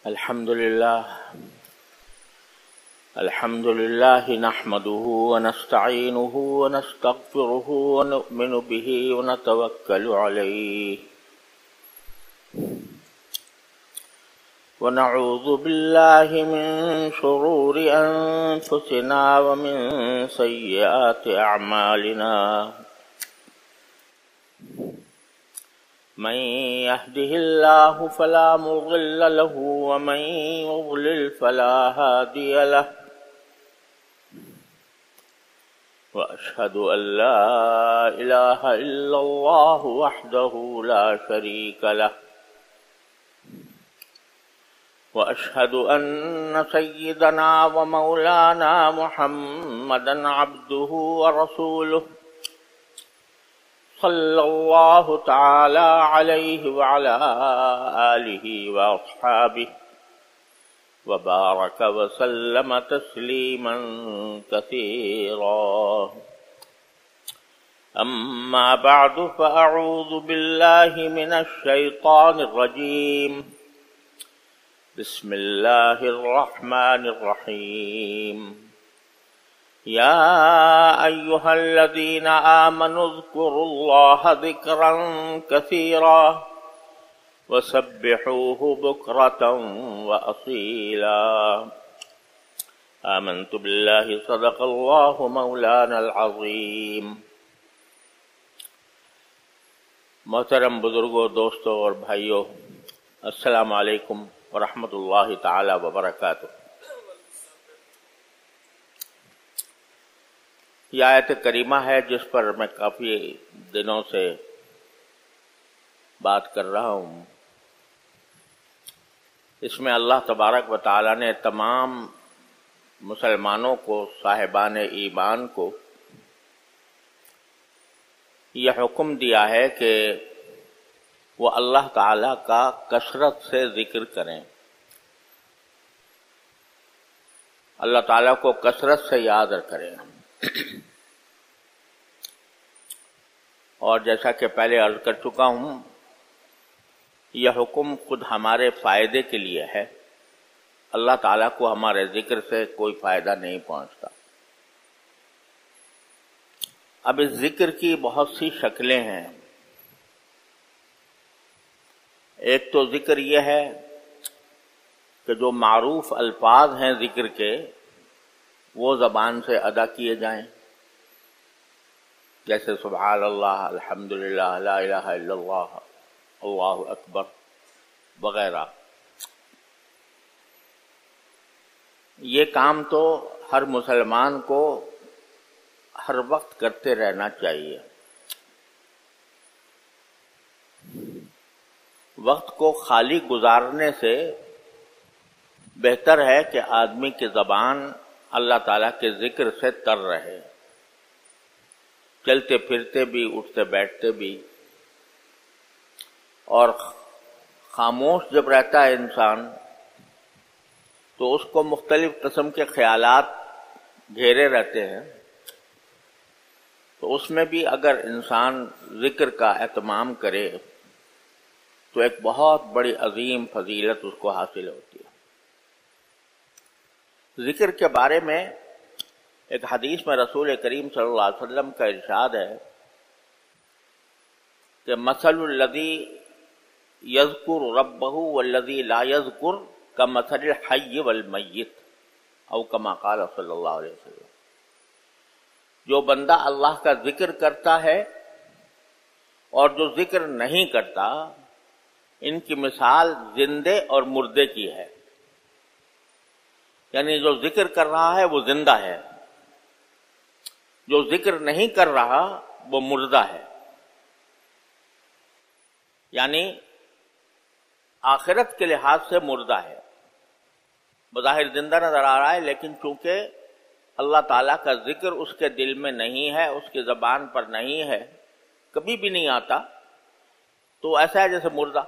الحمد لله نحمده ونستعينه ونستغفره ونؤمن به ونتوكل عليه ونعوذ بالله من شرور أنفسنا ومن سيئات أعمالنا من يهده الله فلا مضل له ومن يضلل فلا هادي له وأشهد أن لا إله إلا الله وحده لا شريك له وأشهد أن سيدنا ومولانا محمدا عبده ورسوله صلى الله تعالى عليه وعلى آله وأصحابه وبارك وسلم تسليما كثيرا أما بعد فأعوذ بالله من الشيطان الرجيم بسم الله الرحمن الرحيم يا أيها الذين آمنوا اذكروا الله ذكرا كثيرا وسبحوه بكرة وأصيلا آمنت بالله صدق الله مولانا العظيم. محترم بزرگوں، دوستوں اور بھائیوں، السلام علیکم ورحمۃ اللہ تعالی وبرکاتہ. یہ آیت کریمہ ہے جس پر میں کافی دنوں سے بات کر رہا ہوں. اس میں اللہ تبارک و تعالی نے تمام مسلمانوں کو، صاحبان ایمان کو یہ حکم دیا ہے کہ وہ اللہ تعالی کا کثرت سے ذکر کریں، اللہ تعالیٰ کو کثرت سے یاد کریں. اور جیسا کہ پہلے عرض کر چکا ہوں، یہ حکم خود ہمارے فائدے کے لیے ہے. اللہ تعالیٰ کو ہمارے ذکر سے کوئی فائدہ نہیں پہنچتا. اب اس ذکر کی بہت سی شکلیں ہیں. ایک تو ذکر یہ ہے کہ جو معروف الفاظ ہیں ذکر کے وہ زبان سے ادا کیے جائیں، جیسے سبحان اللہ، الحمدللہ، لا الہ الا اللہ، اللہ اکبر وغیرہ. یہ کام تو ہر مسلمان کو ہر وقت کرتے رہنا چاہیے. وقت کو خالی گزارنے سے بہتر ہے کہ آدمی کی زبان اللہ تعالیٰ کے ذکر سے تر رہے، چلتے پھرتے بھی، اٹھتے بیٹھتے بھی. اور خاموش جب رہتا ہے انسان تو اس کو مختلف قسم کے خیالات گھیرے رہتے ہیں. تو اس میں بھی اگر انسان ذکر کا اہتمام کرے تو ایک بہت بڑی عظیم فضیلت اس کو حاصل ہوتی ہے. ذکر کے بارے میں ایک حدیث میں رسول کریم صلی اللہ علیہ وسلم کا ارشاد ہے کہ مثل الذی یذکر ربہ والذی لا یذکر کمثل الحی والمیت، او کما قال صلی اللہ علیہ وسلم. جو بندہ اللہ کا ذکر کرتا ہے اور جو ذکر نہیں کرتا، ان کی مثال زندے اور مردے کی ہے. یعنی جو ذکر کر رہا ہے وہ زندہ ہے، جو ذکر نہیں کر رہا وہ مردہ ہے. یعنی آخرت کے لحاظ سے مردہ ہے. بظاہر زندہ نظر آ رہا ہے، لیکن چونکہ اللہ تعالیٰ کا ذکر اس کے دل میں نہیں ہے، اس کی زبان پر نہیں ہے، کبھی بھی نہیں آتا، تو ایسا ہے جیسے مردہ.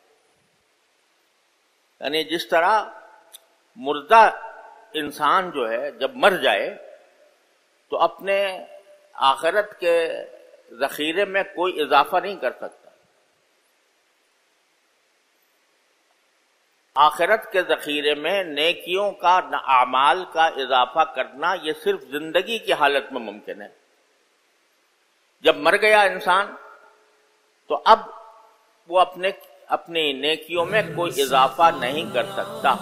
یعنی جس طرح مردہ انسان جو ہے جب مر جائے تو اپنے آخرت کے ذخیرے میں کوئی اضافہ نہیں کر سکتا. آخرت کے ذخیرے میں نیکیوں کا اعمال کا اضافہ کرنا یہ صرف زندگی کی حالت میں ممکن ہے. جب مر گیا انسان تو اب وہ اپنی نیکیوں میں کوئی اضافہ نہیں کر سکتا.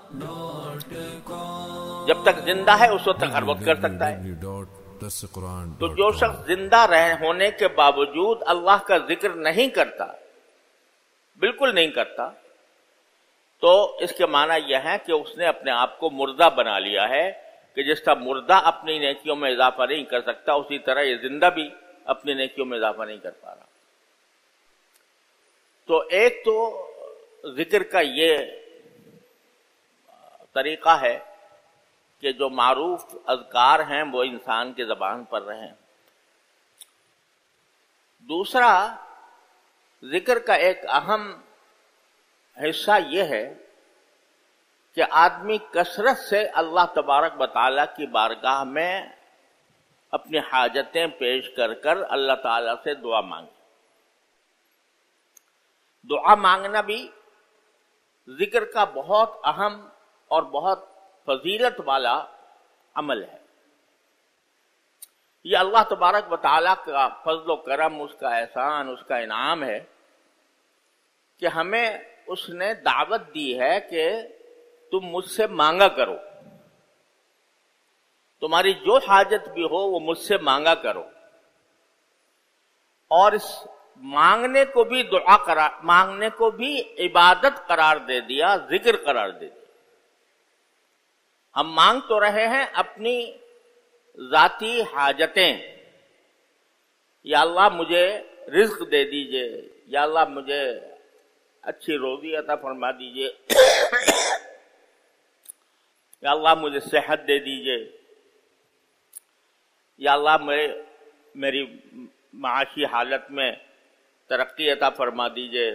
جب تک زندہ ہے اس وقت تک ہر وقت کر سکتا ہے. تو جو شخص زندہ ہونے کے باوجود اللہ کا ذکر نہیں کرتا، بالکل نہیں کرتا، تو اس کے معنی یہ ہے کہ اس نے اپنے آپ کو مردہ بنا لیا ہے، کہ جس طرح مردہ اپنی نیکیوں میں اضافہ نہیں کر سکتا اسی طرح یہ زندہ بھی اپنی نیکیوں میں اضافہ نہیں کر پا رہا. تو ایک تو ذکر کا یہ طریقہ ہے کہ جو معروف اذکار ہیں وہ انسان کے زبان پر رہیں. دوسرا ذکر کا ایک اہم حصہ یہ ہے کہ آدمی کثرت سے اللہ تبارک و تعالیٰ کی بارگاہ میں اپنی حاجتیں پیش کر کر اللہ تعالیٰ سے دعا مانگے. دعا مانگنا بھی ذکر کا بہت اہم اور بہت فضیلت والا عمل ہے. یہ اللہ تبارک و تعالیٰ کا فضل و کرم، اس کا احسان، اس کا انعام ہے کہ ہمیں اس نے دعوت دی ہے کہ تم مجھ سے مانگا کرو، تمہاری جو حاجت بھی ہو وہ مجھ سے مانگا کرو. اور اس مانگنے کو بھی مانگنے کو بھی عبادت قرار دے دیا، ذکر قرار دے دیا. ہم مانگ تو رہے ہیں اپنی ذاتی حاجتیں، یا اللہ مجھے رزق دے دیجئے، یا اللہ مجھے اچھی روزی عطا فرما دیجئے، یا اللہ مجھے صحت دے دیجئے، یا اللہ میری معاشی حالت میں ترقی عطا فرما دیجئے.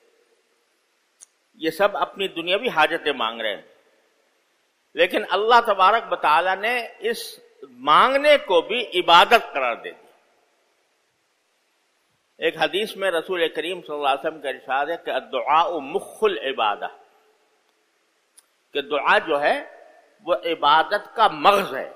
یہ سب اپنی دنیاوی حاجتیں مانگ رہے ہیں. لیکن اللہ تبارک و تعالیٰ نے اس مانگنے کو بھی عبادت قرار دے دیا. ایک حدیث میں رسول کریم صلی اللہ علیہ وسلم کا ارشاد ہے کہ الدعاء مخ العبادہ، کہ دعا جو ہے وہ عبادت کا مغز ہے.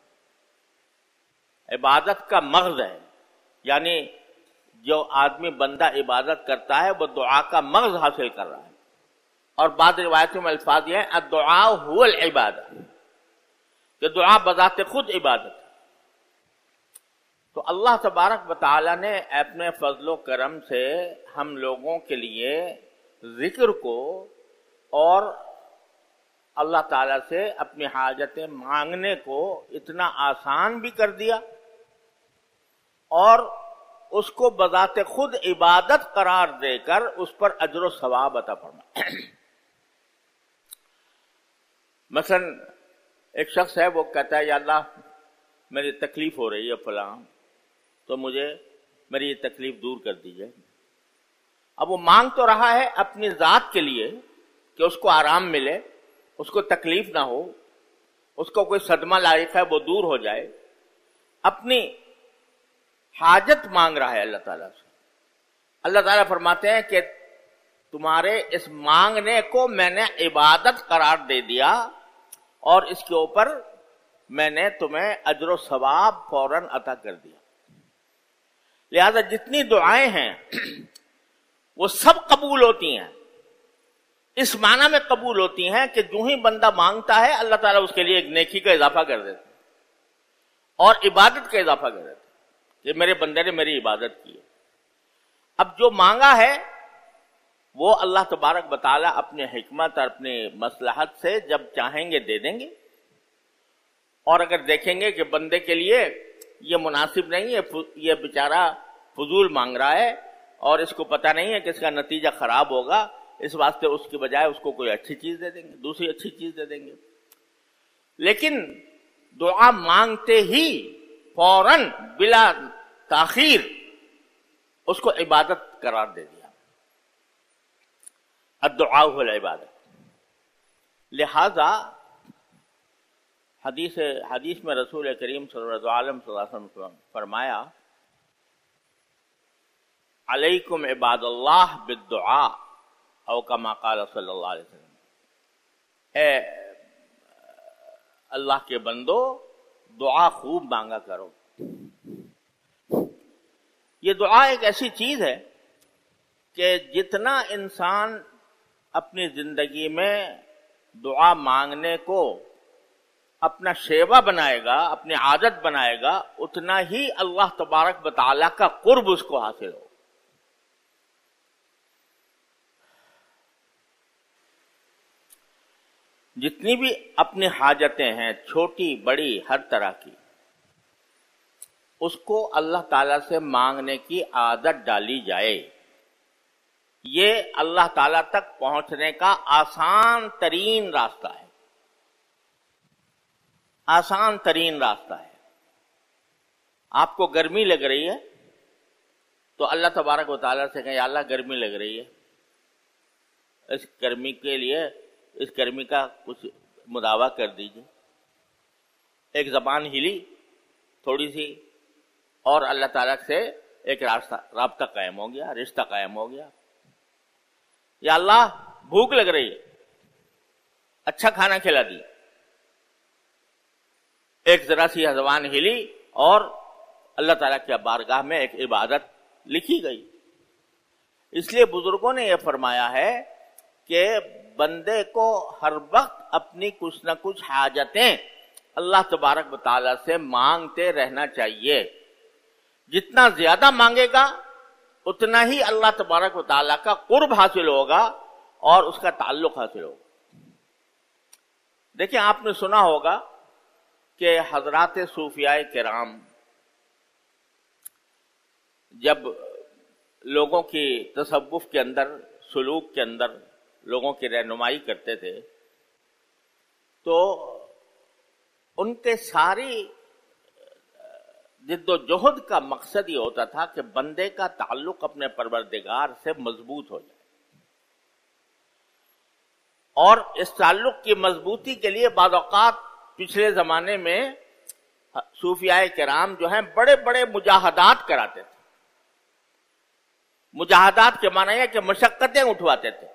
عبادت کا مغز ہے، یعنی جو آدمی بندہ عبادت کرتا ہے وہ دعا کا مغز حاصل کر رہا ہے. اور بعض روایتوں میں الفاظ یہ ہیں الدعاء هو العبادہ، کہ دعا بذات خود عبادت ہے. تو اللہ تبارک و تعالیٰ نے اپنے فضل و کرم سے ہم لوگوں کے لیے ذکر کو اور اللہ تعالیٰ سے اپنی حاجتیں مانگنے کو اتنا آسان بھی کر دیا اور اس کو بذات خود عبادت قرار دے کر اس پر اجر و ثواب عطا فرمایا. مثلا ایک شخص ہے، وہ کہتا ہے یا اللہ میری تکلیف ہو رہی ہے فلاں، تو مجھے میری یہ تکلیف دور کر دیجئے. اب وہ مانگ تو رہا ہے اپنی ذات کے لیے کہ اس کو آرام ملے، اس کو تکلیف نہ ہو، اس کو کوئی صدمہ لاحق ہے وہ دور ہو جائے. اپنی حاجت مانگ رہا ہے اللہ تعالیٰ سے. اللہ تعالیٰ فرماتے ہیں کہ تمہارے اس مانگنے کو میں نے عبادت قرار دے دیا اور اس کے اوپر میں نے تمہیں اجر و ثواب فوراً عطا کر دیا. لہذا جتنی دعائیں ہیں وہ سب قبول ہوتی ہیں. اس معنی میں قبول ہوتی ہیں کہ جو ہی بندہ مانگتا ہے اللہ تعالیٰ اس کے لیے ایک نیکی کا اضافہ کر دیتا ہے اور عبادت کا اضافہ کر دیتا ہے کہ میرے بندے نے میری عبادت کی ہے. اب جو مانگا ہے وہ اللہ تبارک و تعالیٰ اپنے حکمت اور اپنے مصلحت سے جب چاہیں گے دے دیں گے. اور اگر دیکھیں گے کہ بندے کے لیے یہ مناسب نہیں ہے، یہ بیچارہ فضول مانگ رہا ہے اور اس کو پتہ نہیں ہے کہ اس کا نتیجہ خراب ہوگا، اس واسطے اس کی بجائے اس کو کوئی اچھی چیز دے دیں گے، دوسری اچھی چیز دے دیں گے. لیکن دعا مانگتے ہی فوراً بلا تاخیر اس کو عبادت قرار دے دیا. الدعاء هو العبادہ. لہذا حدیث میں رسول کریم صلی اللہ علیہ وسلم فرمایا علیکم عباد اللہ بالدعاء او کما قال صلی اللہ علیہ وسلم، اے اللہ کے بندو دعا خوب مانگا کرو. یہ دعا ایک ایسی چیز ہے کہ جتنا انسان اپنی زندگی میں دعا مانگنے کو اپنا شیوا بنائے گا، اپنی عادت بنائے گا، اتنا ہی اللہ تبارک و تعالیٰ کا قرب اس کو حاصل ہو. جتنی بھی اپنی حاجتیں ہیں، چھوٹی بڑی ہر طرح کی، اس کو اللہ تعالیٰ سے مانگنے کی عادت ڈالی جائے. یہ اللہ تعالیٰ تک پہنچنے کا آسان ترین راستہ ہے. آسان ترین راستہ ہے. آپ کو گرمی لگ رہی ہے تو اللہ تبارک و تعالیٰ سے کہیں یا اللہ گرمی لگ رہی ہے، اس گرمی کے لیے اس گرمی کا کچھ مداوع کر دیجیے. ایک زبان ہلی تھوڑی سی اور اللہ تعالیٰ سے ایک رابطہ قائم ہو گیا، رشتہ قائم ہو گیا. یا اللہ بھوک لگ رہی ہے، اچھا کھانا کھلا دی. ایک ذرا سی زبان ہلی اور اللہ تعالیٰ کی بارگاہ میں ایک عبادت لکھی گئی. اس لیے بزرگوں نے یہ فرمایا ہے کہ بندے کو ہر وقت اپنی کچھ نہ کچھ حاجتیں اللہ تبارک و تعالیٰ سے مانگتے رہنا چاہیے. جتنا زیادہ مانگے گا اتنا ہی اللہ تبارک و تعالیٰ کا قرب حاصل ہوگا اور اس کا تعلق حاصل ہوگا. دیکھیں آپ نے سنا ہوگا کہ حضرات صوفیاء کرام جب لوگوں کی تصوف کے اندر، سلوک کے اندر لوگوں کی رہنمائی کرتے تھے تو ان کے ساری جد و جہد کا مقصد یہ ہوتا تھا کہ بندے کا تعلق اپنے پروردگار سے مضبوط ہو جائے. اور اس تعلق کی مضبوطی کے لیے بعض اوقات پچھلے زمانے میں صوفیاء کرام جو ہیں بڑے بڑے مجاہدات کراتے تھے. مجاہدات کے معنی ہے کہ مشقتیں اٹھواتے تھے.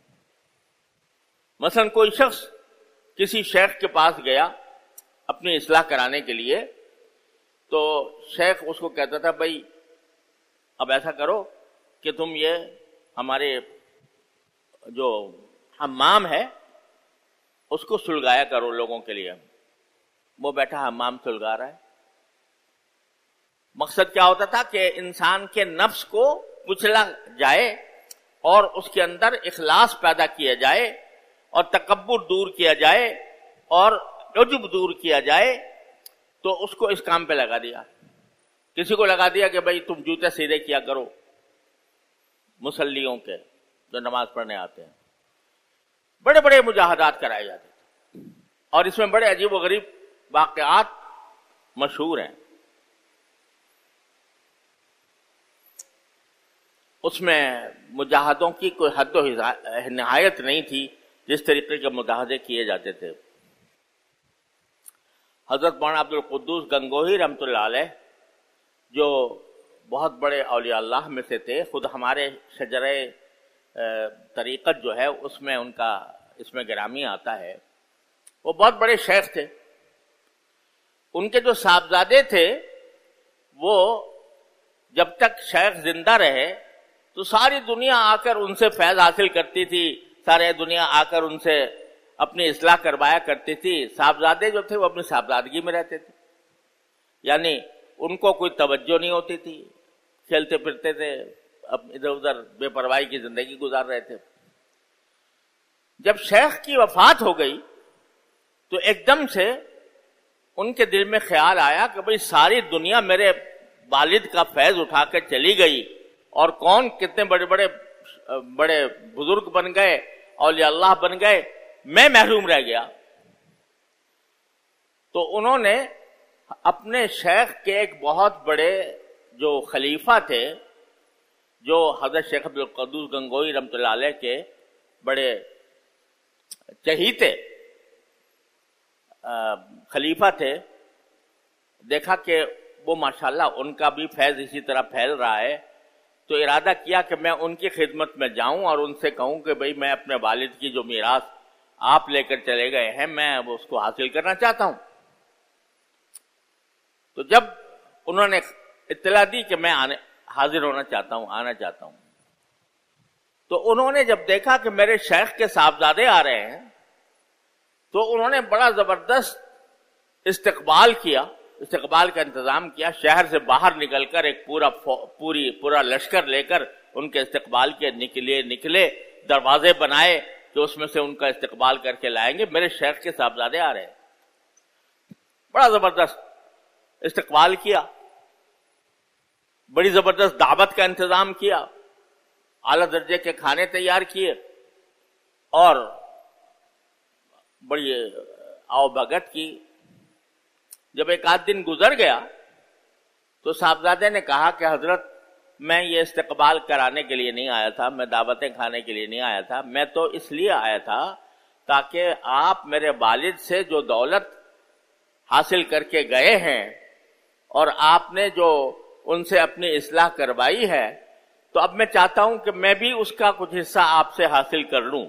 مثلا کوئی شخص کسی شیخ کے پاس گیا اپنی اصلاح کرانے کے لیے تو شیخ اس کو کہتا تھا بھائی اب ایسا کرو کہ تم یہ ہمارے جو حمام ہے اس کو سلگایا کرو لوگوں کے لیے. وہ بیٹھا حمام سلگا رہا ہے. مقصد کیا ہوتا تھا کہ انسان کے نفس کو کچلا جائے اور اس کے اندر اخلاص پیدا کیا جائے اور تکبر دور کیا جائے اور عجب دور کیا جائے. تو اس کو اس کام پہ لگا دیا. کسی کو لگا دیا کہ بھائی تم جوتے سیدھے کیا کرو مصلیوں کے جو نماز پڑھنے آتے ہیں. بڑے بڑے مجاہدات کرائے جاتے تھے اور اس میں بڑے عجیب و غریب واقعات مشہور ہیں. اس میں مجاہدوں کی کوئی حد و نہایت نہیں تھی جس طریقے کے مجاہدے کیے جاتے تھے. حضرت مولانا عبد القدوس گنگوہی رحمۃ اللہ علیہ جو بہت بڑے اولیاء اللہ میں سے تھے، خود ہمارے شجرہ طریقت جو ہے اس میں ان کا اس میں گرامی آتا ہے. وہ بہت بڑے شیخ تھے. ان کے جو صاحبزادے تھے وہ جب تک شیخ زندہ رہے تو ساری دنیا آ کر ان سے فیض حاصل کرتی تھی، سارے دنیا آ کر ان سے اپنی اصلاح کروایا کرتی تھی. صاحبزادے جو تھے وہ اپنی صاحبزادگی میں رہتے تھے، یعنی ان کو کوئی توجہ نہیں ہوتی تھی، کھیلتے پھرتے تھے، ادھر ادھر بے پرواہی کی زندگی گزار رہے تھے. جب شیخ کی وفات ہو گئی تو ایک دم سے ان کے دل میں خیال آیا کہ بھئی ساری دنیا میرے والد کا فیض اٹھا کر چلی گئی اور کون کتنے بڑے بڑے بڑے بزرگ بن گئے، اولیاء اللہ بن گئے، میں محروم رہ گیا. تو انہوں نے اپنے شیخ کے ایک بہت بڑے جو خلیفہ تھے، جو حضرت شیخ عبد القدوس گنگوہی رحمۃ اللہ علیہ کے بڑے چہیتے خلیفہ تھے، دیکھا کہ وہ ماشاءاللہ ان کا بھی فیض اسی طرح پھیل رہا ہے تو ارادہ کیا کہ میں ان کی خدمت میں جاؤں اور ان سے کہوں کہ بھئی میں اپنے والد کی جو میراث آپ لے کر چلے گئے ہیں، میں اب اس کو حاصل کرنا چاہتا ہوں۔ تو جب انہوں نے اطلاع دی کہ میں حاضر ہونا چاہتا ہوں، آنا چاہتا ہوں، تو انہوں نے جب دیکھا کہ میرے شیخ کے صاحبزادے آ رہے ہیں تو انہوں نے بڑا زبردست استقبال کا انتظام کیا۔ شہر سے باہر نکل کر ایک پورا لشکر لے کر ان کے استقبال کے نکلے، دروازے بنائے کہ اس میں سے ان کا استقبال کر کے لائیں گے، میرے شیخ کے صاحبزادے آ رہے ہیں۔ بڑا زبردست استقبال کیا، بڑی زبردست دعوت کا انتظام کیا، اعلیٰ درجے کے کھانے تیار کیے، اور بڑی آؤ بھگت کی۔ جب ایک آدھ دن گزر گیا تو صاحبزادے نے کہا کہ حضرت میں یہ استقبال کرانے کے لیے نہیں آیا تھا، میں دعوتیں کھانے کے لیے نہیں آیا تھا، میں تو اس لیے آیا تھا تاکہ آپ میرے والد سے جو دولت حاصل کر کے گئے ہیں اور آپ نے جو ان سے اپنی اصلاح کروائی ہے، تو اب میں چاہتا ہوں کہ میں بھی اس کا کچھ حصہ آپ سے حاصل کر لوں۔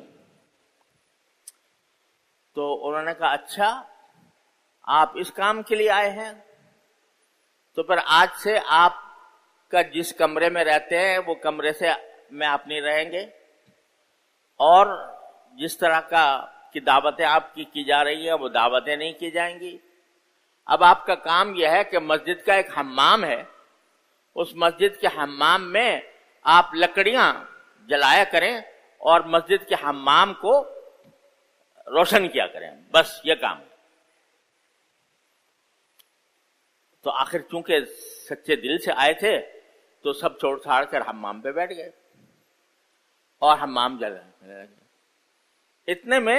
تو انہوں نے کہا اچھا آپ اس کام کے لیے آئے ہیں، تو پھر آج سے آپ کا جس کمرے میں رہتے ہیں وہ کمرے سے میں آپ نہیں رہیں گے، اور جس طرح کی دعوتیں آپ کی جا رہی ہیں وہ دعوتیں نہیں کی جائیں گی۔ اب آپ کا کام یہ ہے کہ مسجد کا ایک حمام ہے، اس مسجد کے حمام میں آپ لکڑیاں جلایا کریں اور مسجد کے حمام کو روشن کیا کریں، بس یہ کام۔ تو آخر چونکہ سچے دل سے آئے تھے تو سب چھوڑ چھاڑ کر حمام پہ بیٹھ گئے اور حمام جلا۔ اتنے میں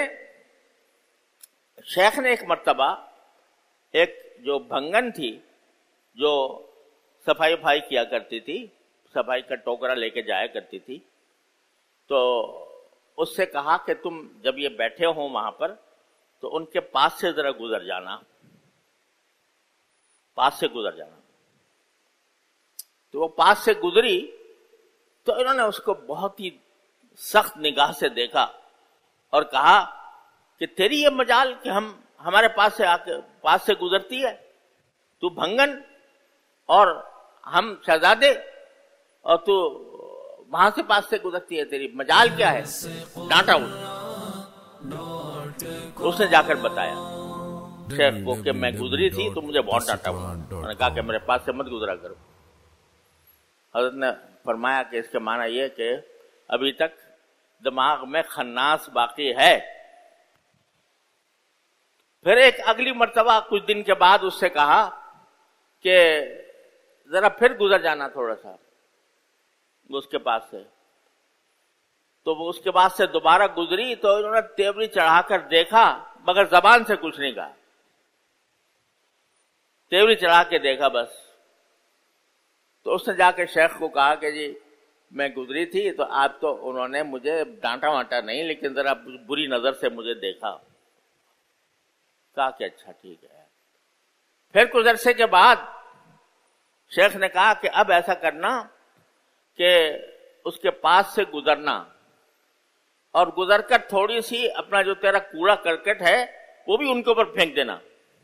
شیخ نے ایک مرتبہ ایک جو بھنگن تھی جو صفائی کیا کرتی تھی، صفائی کا ٹوکرا لے کے جایا کرتی تھی، تو اس سے کہا کہ تم جب یہ بیٹھے ہو وہاں پر تو ان کے پاس سے ذرا گزر جانا، پاس سے گزر جانا۔ تو وہ پاس سے گزری تو انہوں نے اس کو بہت ہی سخت نگاہ سے دیکھا اور کہا کہ تیری یہ مجال کہ ہم ہمارے پاس سے گزرتی ہے، تو بھنگن اور ہم شہزادے اور تو وہاں سے پاس سے گزرتی ہے، تیری مجال کیا ہے؟ ڈانٹا اس نے جا کر بتایا شیخ کو کہ میں گزری تھی تو مجھے بہت ڈانٹا ہوا، میں نے کہا کہ میرے پاس سے مت گزرا کرو۔ حضرت نے فرمایا کہ اس کے معنی یہ کہ ابھی تک دماغ میں خناس باقی ہے۔ پھر ایک اگلی مرتبہ کچھ دن کے بعد اس سے کہا کہ ذرا پھر گزر جانا تھوڑا سا اس کے پاس سے، تو وہ اس کے بعد سے دوبارہ گزری تو انہوں نے تیوری چڑھا کر دیکھا مگر زبان سے کچھ نہیں کہا، تیوری چڑھا کے دیکھا بس۔ تو اس نے جا کے شیخ کو کہا کہ جی میں گزری تھی تو آپ تو انہوں نے مجھے ڈانٹا وانٹا نہیں لیکن ذرا بری نظر سے مجھے دیکھا۔ کہا کہ اچھا ٹھیک ہے۔ پھر کچھ عرصے کے بعد شیخ نے کہا کہ اب ایسا کرنا کہ اس کے پاس سے گزرنا اور گزر کر تھوڑی سی اپنا جو تیرا کوڑا کرکٹ ہے وہ بھی ان کے اوپر پھینک دینا۔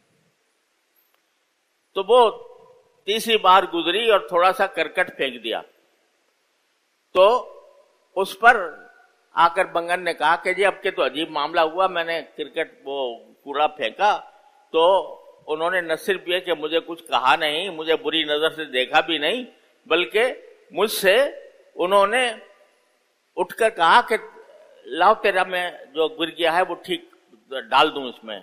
تو وہ تیسری بار گزری اور تھوڑا سا کرکٹ پھینک دیا، تو اس پر آ کر بنگن نے کہا کہ جی اب کے تو عجیب معاملہ ہوا، میں نے کرکٹ وہ کوڑا پھینکا تو انہوں نے نہ صرف یہ کہ مجھے کچھ کہا نہیں، مجھے بری نظر سے دیکھا بھی نہیں، بلکہ مجھ سے انہوں نے اٹھ کر کہا کہ لاؤ تیرا میں جو گر گیا ہے وہ ٹھیک ڈال دوں اس میں،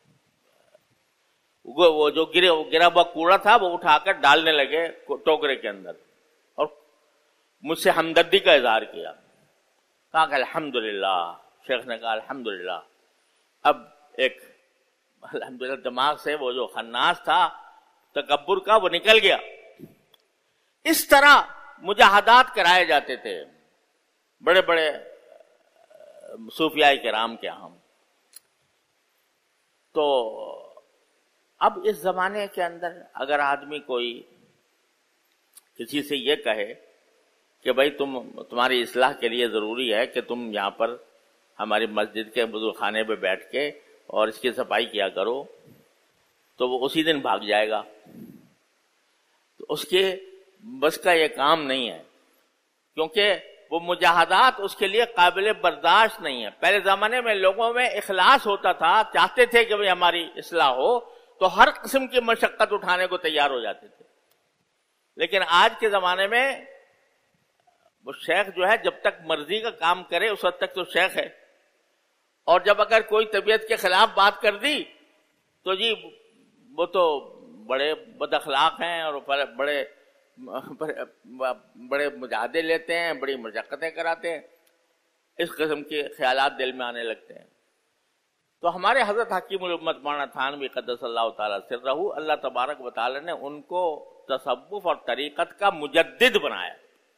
وہ جو گرا ہوا کوڑا تھا وہ اٹھا کر ڈالنے لگے ٹوکرے کے اندر اور مجھ سے ہمدردی کا اظہار کیا۔ کہا کہ الحمدللہ، شیخ نے کہا الحمدللہ، اب ایک الحمدللہ دماغ سے وہ جو خناس تھا تکبر کا وہ نکل گیا۔ اس طرح مجاہدات کرائے جاتے تھے بڑے بڑے صوفیاء کرام کے ہم۔ تو اب اس زمانے کے اندر اگر آدمی کوئی کسی سے یہ کہے کہ بھائی تمہاری اصلاح کے لیے ضروری ہے کہ تم یہاں پر ہماری مسجد کے وضو خانے پہ بیٹھ کے اور اس کی صفائی کیا کرو، تو وہ اسی دن بھاگ جائے گا. تو اس کے بس کا یہ کام نہیں ہے، کیونکہ وہ مجاہدات اس کے لیے قابل برداشت نہیں ہے. پہلے زمانے میں لوگوں میں اخلاص ہوتا تھا، چاہتے تھے کہ بھئی ہماری اصلاح ہو، تو ہر قسم کی مشقت اٹھانے کو تیار ہو جاتے تھے. لیکن آج کے زمانے میں وہ شیخ جو ہے جب تک مرضی کا کام کرے اس وقت تک تو شیخ ہے، اور جب اگر کوئی طبیعت کے خلاف بات کر دی تو جی وہ تو بڑے بد اخلاق ہیں اور بڑے مجاہدے لیتے ہیں، بڑی مشقتیں کراتے ہیں. اس قسم کے خیالات دل میں آنے لگتے ہیں. تو ہمارے حضرت حکیم الامت مولانا تھانوی قدس اللہ تعالیٰ سرہ، اللہ تبارک و تعالیٰ نے ان کو تصوف اور طریقت کا مجدد بنایا.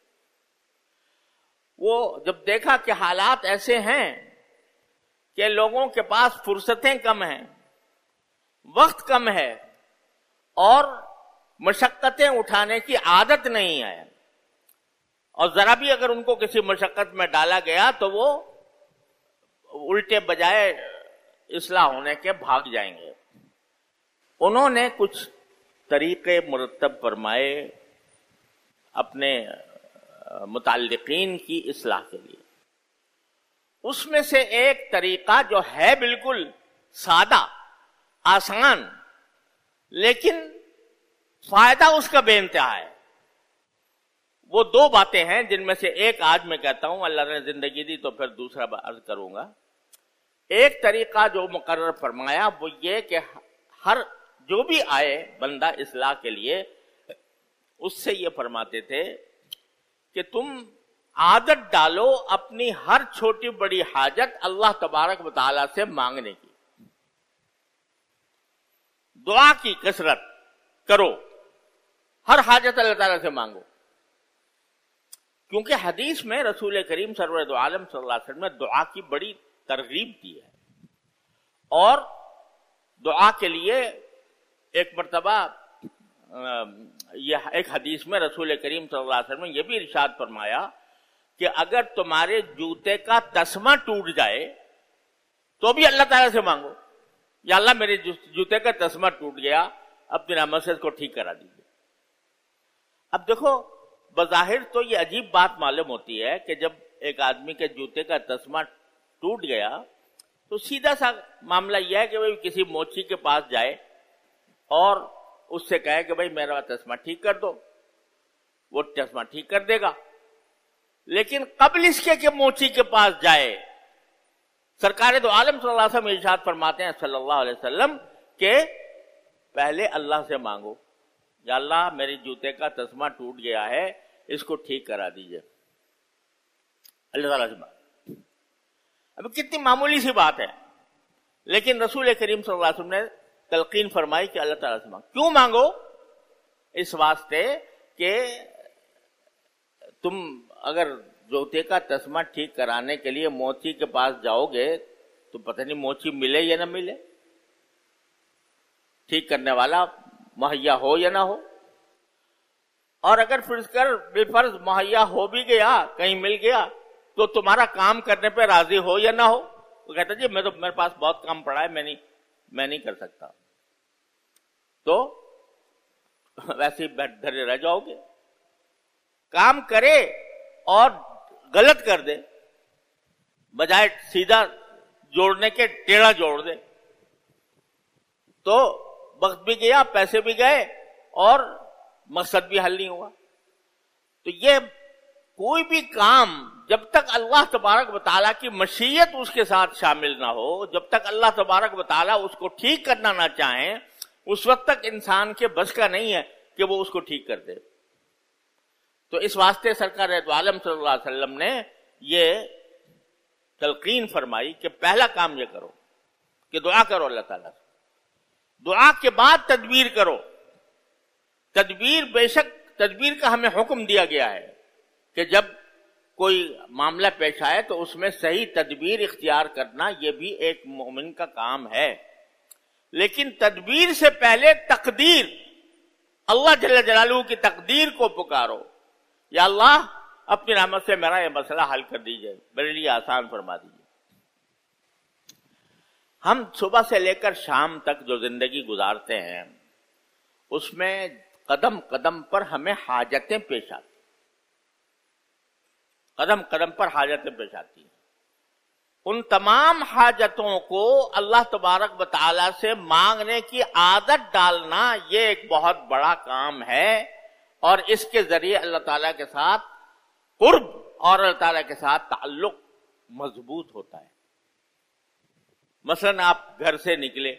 وہ جب دیکھا کہ حالات ایسے ہیں کہ لوگوں کے پاس فرصتیں کم ہیں، وقت کم ہے، اور مشقتیں اٹھانے کی عادت نہیں ہے، اور ذرا بھی اگر ان کو کسی مشقت میں ڈالا گیا تو وہ الٹے بجائے اصلاح ہونے کے بھاگ جائیں گے. انہوں نے کچھ طریقے مرتب فرمائے اپنے متعلقین کی اصلاح کے لیے. اس میں سے ایک طریقہ جو ہے بالکل سادہ، آسان، لیکن فائدہ اس کا بے انتہا ہے. وہ دو باتیں ہیں جن میں سے ایک آج میں کہتا ہوں، اللہ نے زندگی دی تو پھر دوسرا عرض کروں گا. ایک طریقہ جو مقرر فرمایا وہ یہ کہ ہر جو بھی آئے بندہ اصلاح کے لیے، اس سے یہ فرماتے تھے کہ تم عادت ڈالو اپنی ہر چھوٹی بڑی حاجت اللہ تبارک و تعالیٰ سے مانگنے کی. دعا کی کثرت کرو، ہر حاجت اللہ تعالیٰ سے مانگو. کیونکہ حدیث میں رسول کریم سرور دو عالم صلی اللہ علیہ وسلم نے دعا کی بڑی ترغیب دی ہے. اور دعا کے لیے ایک مرتبہ یہ ایک حدیث میں رسول کریم صلی اللہ علیہ وسلم نے یہ بھی ارشاد فرمایا کہ اگر تمہارے جوتے کا تسمہ ٹوٹ جائے تو بھی اللہ تعالیٰ سے مانگو، یا اللہ میرے جوتے کا تسمہ ٹوٹ گیا، اپنی رحمت سے اس کو ٹھیک کرا دیجیے. اب دیکھو، بظاہر تو یہ عجیب بات معلوم ہوتی ہے کہ جب ایک آدمی کے جوتے کا تسمہ ٹوٹ گیا تو سیدھا سا معاملہ یہ ہے کہ بھائی کسی موچی کے پاس جائے اور اس سے کہے کہ بھائی میرا تسمہ ٹھیک کر دو، وہ تسمہ ٹھیک کر دے گا. لیکن قبل اس کے کہ موچی کے پاس جائے، سرکار دو عالم صلی اللہ علیہ وسلم ارشاد فرماتے ہیں صلی اللہ علیہ وسلم کہ پہلے اللہ سے مانگو، یا اللہ میرے جوتے کا تسمہ ٹوٹ گیا ہے، اس کو ٹھیک کرا دیجئے. اللہ تعالیٰ سے مانگو. اب کتنی معمولی سی بات ہے، لیکن رسول کریم صلی اللہ علیہ وسلم نے تلقین فرمائی کہ اللہ تعالیٰ سے مانگو. کیوں مانگو؟ اس واسطے کہ تم اگر جوتے کا تسمہ ٹھیک کرانے کے لیے موچی کے پاس جاؤ گے تو پتہ نہیں موچی ملے یا نہ ملے، ٹھیک کرنے والا مہیا ہو یا نہ ہو. اور اگر بالفرض مہیا ہو بھی گیا، کہیں مل گیا، تو تمہارا کام کرنے پہ راضی ہو یا نہ ہو. وہ کہتا جی میرے پاس بہت کام پڑا ہے، میں نہیں کر سکتا. تو ویسے ہی دھرے رہ جاؤ گے. کام کرے اور غلط کر دے، بجائے سیدھا جوڑنے کے ٹیڑھا جوڑ دے، تو وقت بھی گیا، پیسے بھی گئے، اور مقصد بھی حل نہیں ہوا. تو یہ کوئی بھی کام جب تک اللہ تبارک و تعالیٰ کی مشیت اس کے ساتھ شامل نہ ہو، جب تک اللہ تبارک و تعالیٰ اس کو ٹھیک کرنا نہ چاہیں، اس وقت تک انسان کے بس کا نہیں ہے کہ وہ اس کو ٹھیک کر دے. تو اس واسطے سرکار دو عالم صلی اللہ علیہ وسلم نے یہ تلقین فرمائی کہ پہلا کام یہ کرو کہ دعا کرو اللہ تعالیٰ سے. دعا کے بعد تدبیر کرو. تدبیر، بے شک تدبیر کا ہمیں حکم دیا گیا ہے کہ جب کوئی معاملہ پیش آئے تو اس میں صحیح تدبیر اختیار کرنا یہ بھی ایک مومن کا کام ہے. لیکن تدبیر سے پہلے تقدیر، اللہ جل جلالہ کی تقدیر کو پکارو، یا اللہ اپنی رحمت سے میرا یہ مسئلہ حل کر دیجئے، میرے لیے آسان فرما دیجئے. ہم صبح سے لے کر شام تک جو زندگی گزارتے ہیں اس میں قدم قدم پر ہمیں حاجتیں پیش آتی، قدم قدم پر حاجتیں پیش آتی ہیں. ان تمام حاجتوں کو اللہ تبارک و تعالی سے مانگنے کی عادت ڈالنا یہ ایک بہت بڑا کام ہے، اور اس کے ذریعے اللہ تعالیٰ کے ساتھ قرب اور اللہ تعالیٰ کے ساتھ تعلق مضبوط ہوتا ہے. مثلا آپ گھر سے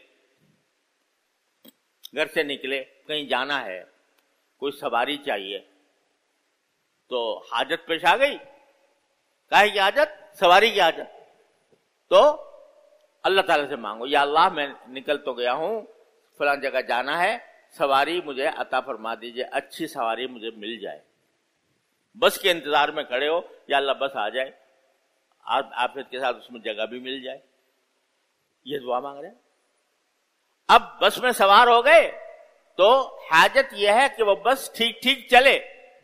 نکلے کہیں جانا ہے، کوئی سواری چاہیے، تو حاجت پیش آ گئی. کاہے کی حاجت؟ سواری کی حاجت. تو اللہ تعالیٰ سے مانگو، یا اللہ میں نکل تو گیا ہوں، فلاں جگہ جانا ہے، سواری مجھے عطا فرما دیجئے، اچھی سواری مجھے مل جائے. بس کے انتظار میں کھڑے ہو، یا اللہ بس آ جائے، عافیت کے ساتھ اس میں جگہ بھی مل جائے. یہ دعا مانگ رہے ہیں. اب بس میں سوار ہو گئے تو حاجت یہ ہے کہ وہ بس ٹھیک ٹھیک چلے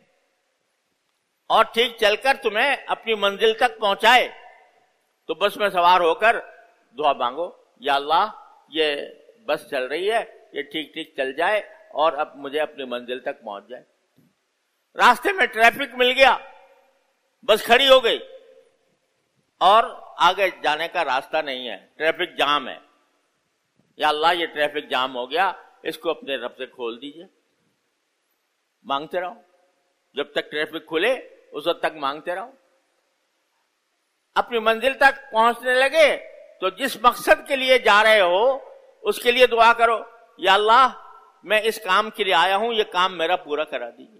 اور ٹھیک چل کر تمہیں اپنی منزل تک پہنچائے. تو بس میں سوار ہو کر دعا مانگو، یا اللہ یہ بس چل رہی ہے، یہ ٹھیک ٹھیک چل جائے اور اب مجھے اپنی منزل تک پہنچ جائے. راستے میں ٹریفک مل گیا، بس کھڑی ہو گئی اور آگے جانے کا راستہ نہیں ہے، ٹریفک جام ہے. یا اللہ یہ ٹریفک جام ہو گیا، اس کو اپنے رب سے کھول دیجئے. مانگتے رہو جب تک ٹریفک کھلے، اس وقت تک مانگتے رہو. اپنی منزل تک پہنچنے لگے تو جس مقصد کے لیے جا رہے ہو اس کے لیے دعا کرو، یا اللہ میں اس کام کے لیے آیا ہوں، یہ کام میرا پورا کرا دیجیے.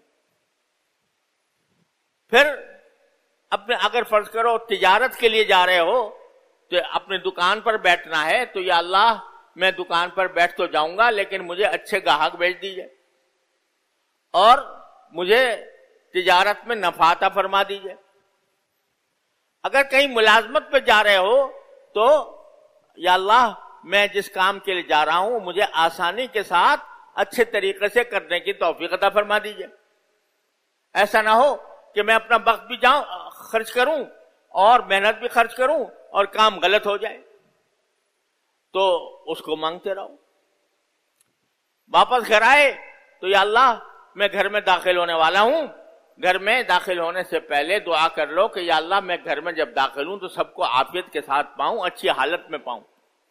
پھر اپنے اگر فرض کرو تجارت کے لیے جا رہے ہو تو اپنے دکان پر بیٹھنا ہے، تو یا اللہ میں دکان پر بیٹھ تو جاؤں گا لیکن مجھے اچھے گاہک بھیج دیجیے اور مجھے تجارت میں نفع عطا فرما دیجیے. اگر کہیں ملازمت پہ جا رہے ہو تو یا اللہ میں جس کام کے لیے جا رہا ہوں مجھے آسانی کے ساتھ اچھے طریقے سے کرنے کی توفیق عطا فرما دیجیے. ایسا نہ ہو کہ میں اپنا وقت بھی خرچ کروں اور محنت بھی خرچ کروں اور کام غلط ہو جائے. تو اس کو مانگتے رہو. واپس گھر آئے تو یا اللہ میں گھر میں داخل ہونے والا ہوں، گھر میں داخل ہونے سے پہلے دعا کر لو کہ یا اللہ میں گھر میں جب داخل ہوں تو سب کو عافیت کے ساتھ پاؤں، اچھی حالت میں پاؤں.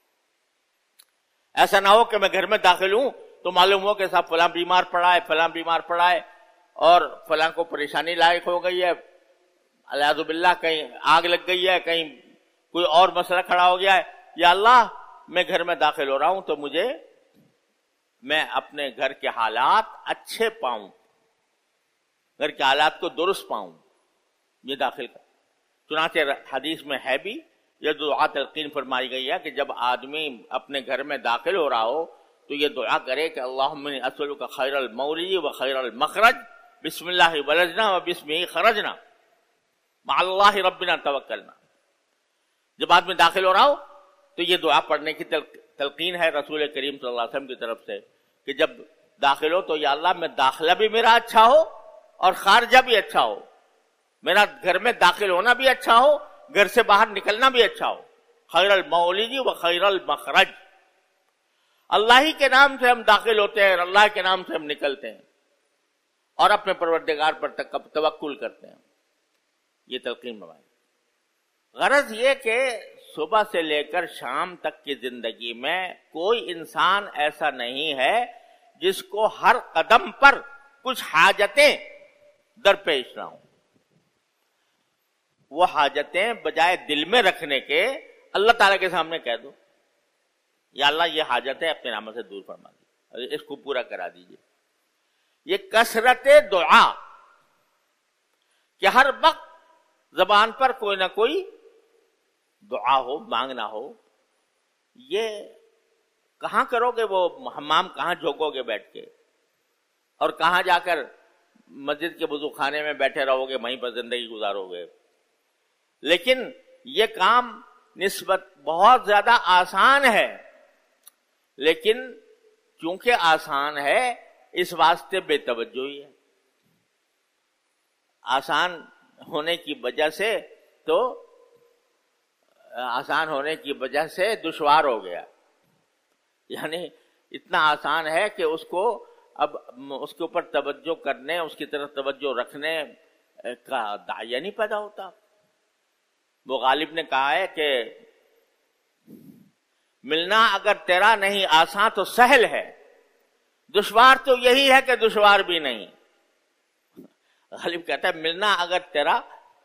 ایسا نہ ہو کہ میں گھر میں داخل ہوں تو معلوم ہو کہ صاحب فلاں بیمار پڑا ہے، فلاں بیمار پڑا ہے اور فلاں کو پریشانی لاحق ہو گئی ہے، الیاذ باللہ کہیں آگ لگ گئی ہے، کہیں کوئی اور مسئلہ کھڑا ہو گیا ہے. یا اللہ میں گھر میں داخل ہو رہا ہوں تو میں اپنے گھر کے حالات اچھے پاؤں، گھر کے حالات کو درست پاؤں، یہ داخل کر. چنانچہ حدیث میں ہے بھی یہ دعا تلقین فرمائی گئی ہے کہ جب آدمی اپنے گھر میں داخل ہو رہا ہو تو یہ دعا کرے کہ اللہم انی اسألک خیر المولج و خیر المخرج، بسم اللہ ولجنا و بسمہ خرجنا، مع اللہ ربنا توکلنا. جب آدمی داخل ہو رہا ہو تو یہ دعا پڑھنے کی تلقین ہے رسول کریم صلی اللہ علیہ وسلم کی طرف سے کہ جب داخل ہو تو یا اللہ میں داخلہ بھی میرا اچھا ہو اور خارجہ بھی اچھا ہو، میرا گھر میں داخل ہونا بھی اچھا ہو، گھر سے باہر نکلنا بھی اچھا ہو. خیر المولج و خیر المخرج، اللہ ہی کے نام سے ہم داخل ہوتے ہیں اور اللہ کے نام سے ہم نکلتے ہیں اور اپنے پروردگار پر توکل کرتے ہیں. یہ تلقین مباحث. غرض یہ کہ صبح سے لے کر شام تک کی زندگی میں کوئی انسان ایسا نہیں ہے جس کو ہر قدم پر کچھ حاجتیں درپیش نہ ہوں. وہ حاجتیں بجائے دل میں رکھنے کے اللہ تعالیٰ کے سامنے کہہ دو، یا اللہ یہ حاجت ہے اپنے نام سے دور فرما دیجیے، اس کو پورا کرا دیجیے. یہ کثرت دعا کہ ہر وقت زبان پر کوئی نہ کوئی دعا ہو، مانگنا ہو. یہ کہاں کرو گے؟ وہ حمام کہاں جھوکو گے بیٹھ کے، اور کہاں جا کر مسجد کے وضو خانے میں بیٹھے رہو گے، وہیں پر زندگی گزارو گے. لیکن یہ کام نسبت بہت زیادہ آسان ہے، لیکن چونکہ آسان ہے اس واسطے بے توجہی ہے. آسان ہونے کی وجہ سے تو آسان ہونے کی وجہ سے دشوار ہو گیا. یعنی اتنا آسان ہے کہ اس کو اب اس کے اوپر توجہ کرنے، اس کی طرف توجہ رکھنے کا داعیہ نہیں پیدا ہوتا. وہ غالب نے کہا ہے کہ ملنا اگر تیرا نہیں آسان تو سہل ہے، دشوار تو یہی ہے کہ دشوار بھی نہیں. غالب کہتا ہے ملنا اگر تیرا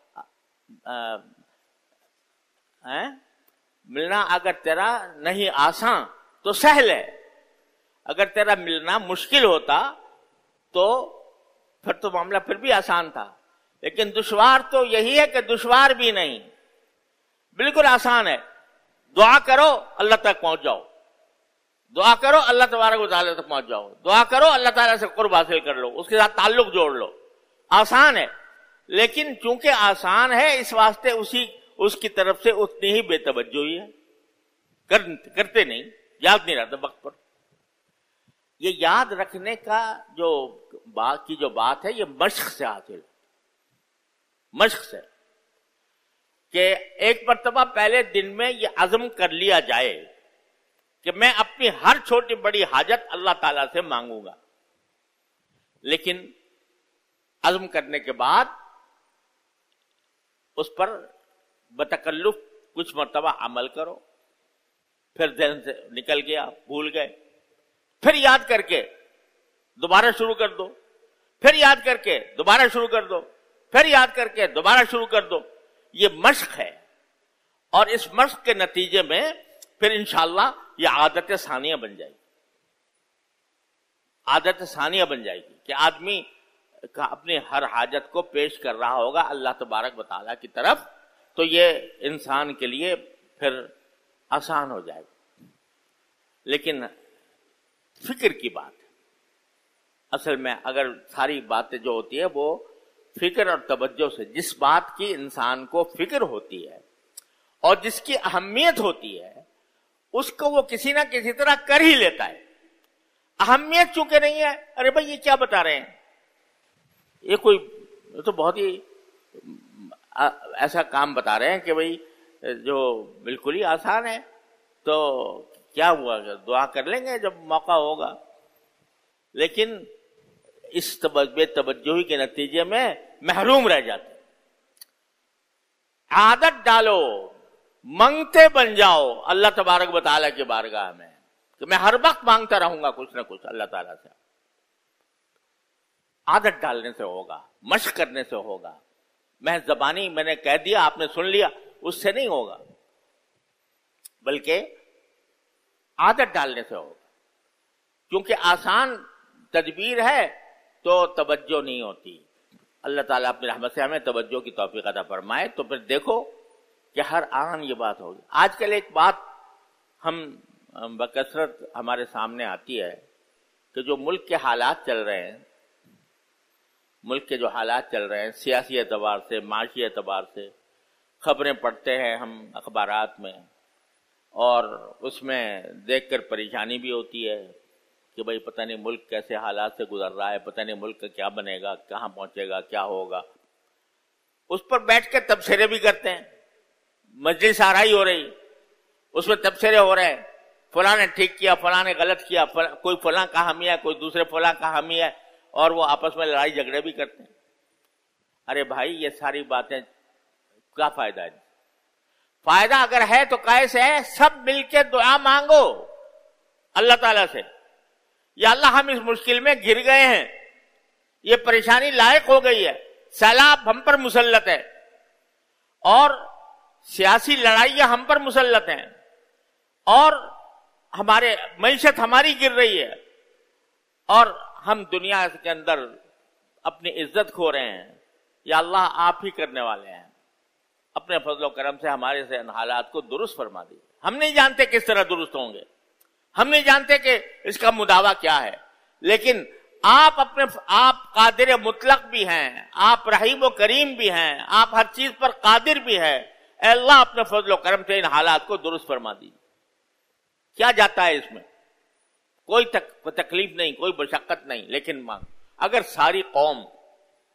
ملنا اگر تیرا نہیں آسان تو سہل ہے، اگر تیرا ملنا مشکل ہوتا تو پھر تو معاملہ پھر بھی آسان تھا، لیکن دشوار تو یہی ہے کہ دشوار بھی نہیں، بالکل آسان ہے. دعا کرو اللہ تک پہنچ جاؤ، دعا کرو اللہ تبارک و تعالیٰ تک پہنچ جاؤ، دعا کرو اللہ تعالیٰ سے قرب حاصل کر لو، اس کے ساتھ تعلق جوڑ لو. آسان ہے، لیکن چونکہ آسان ہے اس واسطے اس کی طرف سے اتنی ہی بے توجہی ہے، کرتے نہیں، یاد نہیں رہتا وقت پر. یہ یاد رکھنے کا جو بات ہے یہ مشق سے حاصل ہے، مشق سے، کہ ایک مرتبہ پہلے دن میں یہ عزم کر لیا جائے کہ میں اپنی ہر چھوٹی بڑی حاجت اللہ تعالیٰ سے مانگوں گا. لیکن عزم کرنے کے بعد اس پر بتکلف کچھ مرتبہ عمل کرو، پھر ذہن سے نکل گیا، بھول گئے، پھر یاد کر کے دوبارہ شروع کر دو، پھر یاد کر کے دوبارہ شروع کر دو، پھر یاد کر کے دوبارہ شروع کر دو. یہ مشق ہے، اور اس مشق کے نتیجے میں پھر انشاءاللہ یہ عادت ثانیہ بن جائے گی. عادت ثانیہ بن جائے گی کہ آدمی اپنی ہر حاجت کو پیش کر رہا ہوگا اللہ تبارک و تعالیٰ کی طرف، تو یہ انسان کے لیے پھر آسان ہو جائے گا. لیکن فکر کی بات ہے اصل میں، اگر ساری باتیں جو ہوتی ہے وہ فکر اور توجہ سے، جس بات کی انسان کو فکر ہوتی ہے اور جس کی اہمیت ہوتی ہے اس کو وہ کسی نہ کسی طرح کر ہی لیتا ہے. اہمیت چونکہ نہیں ہے، ارے بھائی یہ کیا بتا رہے ہیں، یہ تو بہت ہی ایسا کام بتا رہے ہیں کہ بھائی جو بالکل ہی آسان ہے، تو کیا ہوا، دعا کر لیں گے جب موقع ہوگا. لیکن اس بے توجہی کے نتیجے میں محروم رہ جاتے. عادت ڈالو، منگتے بن جاؤ اللہ تبارک و تعالیٰ کی بارگاہ میں کہ میں ہر وقت مانگتا رہوں گا کچھ نہ کچھ اللہ تعالیٰ سے. عادت ڈالنے سے ہوگا، مشق کرنے سے ہوگا. محض زبانی میں نے کہہ دیا آپ نے سن لیا اس سے نہیں ہوگا، بلکہ عادت ڈالنے سے ہوگا. کیونکہ آسان تدبیر ہے تو توجہ نہیں ہوتی. اللہ تعالیٰ اپنی رحمت سے ہمیں توجہ کی توفیق عطا فرمائے. تو پھر دیکھو کہ ہر آن یہ بات ہوگی. آج کل ایک بات ہم بکثرت ہمارے سامنے آتی ہے کہ جو ملک کے حالات چل رہے ہیں، ملک کے جو حالات چل رہے ہیں سیاسی اعتبار سے، معاشی اعتبار سے، خبریں پڑھتے ہیں ہم اخبارات میں، اور اس میں دیکھ کر پریشانی بھی ہوتی ہے کہ بھئی پتہ نہیں ملک کیسے حالات سے گزر رہا ہے، پتہ نہیں ملک کا کیا بنے گا، کہاں پہنچے گا، کیا ہوگا. اس پر بیٹھ کے تبصرے بھی کرتے ہیں، مجلس آرائی ہو رہی، اس میں تبصرے ہو رہے ہیں، فلاں نے ٹھیک کیا، فلاں نے غلط کیا، کوئی فلاں کا حامی ہے، کوئی دوسرے فلاں کا حامی ہے، اور وہ آپس میں لڑائی جھگڑے بھی کرتے ہیں. ارے بھائی یہ ساری باتیں کیا فائدہ ہے؟ فائدہ اگر ہے تو کیسے ہے؟ سب مل کے دعا مانگو اللہ تعالیٰ سے، یا اللہ ہم اس مشکل میں گر گئے ہیں، یہ پریشانی لائق ہو گئی ہے، سیلاب ہم پر مسلط ہے، اور سیاسی لڑائیاں ہم پر مسلط ہیں، اور ہمارے معیشت ہماری گر رہی ہے، اور ہم دنیا کے اندر اپنی عزت کھو رہے ہیں. یا اللہ آپ ہی کرنے والے ہیں، اپنے فضل و کرم سے ہمارے سے ان حالات کو درست فرما دیجیے. ہم نہیں جانتے کس طرح درست ہوں گے، ہم نہیں جانتے کہ اس کا مداوع کیا ہے، لیکن آپ قادر مطلق بھی ہیں، آپ رحیم و کریم بھی ہیں، آپ ہر چیز پر قادر بھی ہیں. اے اللہ اپنے فضل و کرم سے ان حالات کو درست فرما دیجیے. کیا جاتا ہے اس میں؟ کوئی تکلیف نہیں، کوئی مشقت نہیں، لیکن اگر ساری قوم،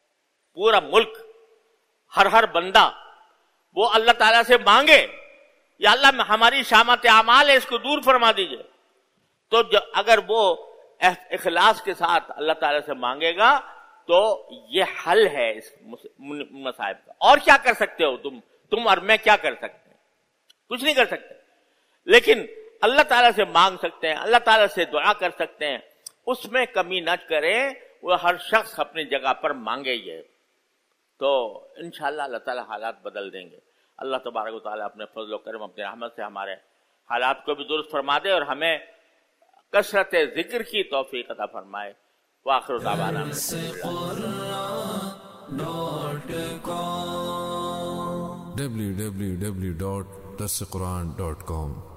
پورا ملک، ہر بندہ وہ اللہ تعالیٰ سے مانگے یا اللہ ہماری شامت اعمال ہے اس کو دور فرما دیجئے، تو اگر وہ اخلاص کے ساتھ اللہ تعالیٰ سے مانگے گا تو یہ حل ہے اس مصائب کا. اور کیا کر سکتے ہو تم اور میں کیا کر سکتے ہیں؟ کچھ نہیں کر سکتے، لیکن اللہ تعالیٰ سے مانگ سکتے ہیں، اللہ تعالیٰ سے دعا کر سکتے ہیں، اس میں کمی نہ کریں. وہ ہر شخص اپنی جگہ پر مانگے یہ، تو انشاءاللہ اللہ تعالیٰ حالات بدل دیں گے. اللہ تبارک و تعالیٰ اپنے فضل و کرم اپنے رحمت سے ہمارے حالات کو بھی درست فرما دے اور ہمیں کثرت ذکر کی توفیق عطا فرمائے. وآخر دعوانا www.dasquran.com